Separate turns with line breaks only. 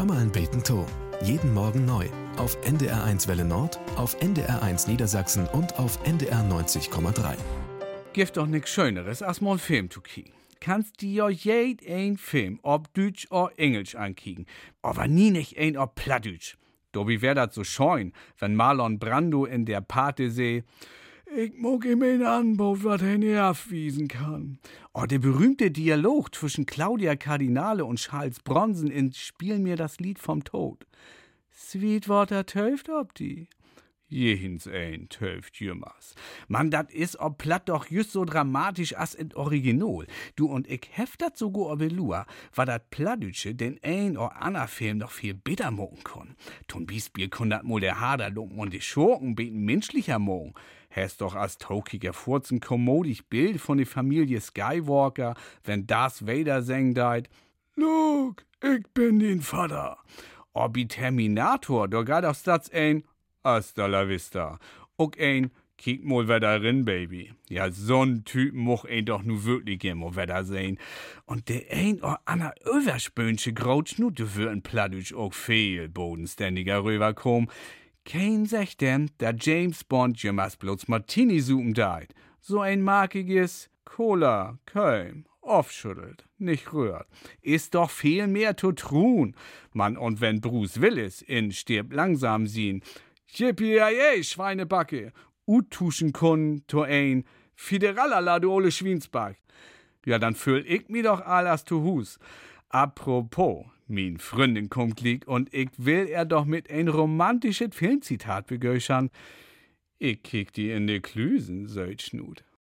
Hör mal ein Beten to. Jeden Morgen neu. Auf NDR1 Welle Nord, auf NDR1 Niedersachsen und auf NDR 90,3.
Gibt doch nix Schöneres, als mal einen Film zu kicken. Kannst dir jeden Film, ob Deutsch oder Englisch, ankicken. Aber nie nicht ein ob Plattdeutsch. Dobi wär dat so scheun, wenn Marlon Brando in der Pate seh, ich mag ihm ein Anbau, wat er nervwiesen kann. Oh, der berühmte Dialog zwischen Claudia Cardinale und Charles Bronson in Spiel mir das Lied vom Tod. Sweetwater töft ob die. Jehins ein töft jümmers. Mann, dat is ob platt doch just so dramatisch as in Original. Du und ich heft dat sogar ob Lua, war dat Plattdütsche den ein oder ander Film noch viel bitter mogen kon. Tun Biesbier kun dat mo der Haderlumpen und die Schurken beten menschlicher mogen. Hast doch als tokiger Furzen kommodisch Bild von der Familie Skywalker, wenn Darth Vader seng deit. Luke, ich bin den Vater. Obi Terminator, da geht aufs Satz ein, hasta la vista. Ook ein, kiek mal wer da rin, Baby. Ja, so'n Typen moch ein doch nu wirklich gern mal wer da sehen. Und der ein oder ander Överspönsche Grautschnut, du würden Plattdeutsch auch viel bodenständiger rüberkommen. Kein sagt denn, der James Bond jemals bloß Martini suchen deit. So ein markiges Cola, Köln, aufschüttelt, nicht rührt. Ist doch viel mehr zu tun. Mann, und wenn Bruce Willis in Stirb langsam sehen, Yippie-yay, Schweinebacke, uttuschen kun to ein, Fideralala, du ole Schwinsback. Ja, dann füll ich mi doch alles zu Hus. Apropos, min Freundin kommt lieg und ich will er doch mit ein romantisches Filmzitat begöchern. Ich kick die in de Klüsen, Söldschnut.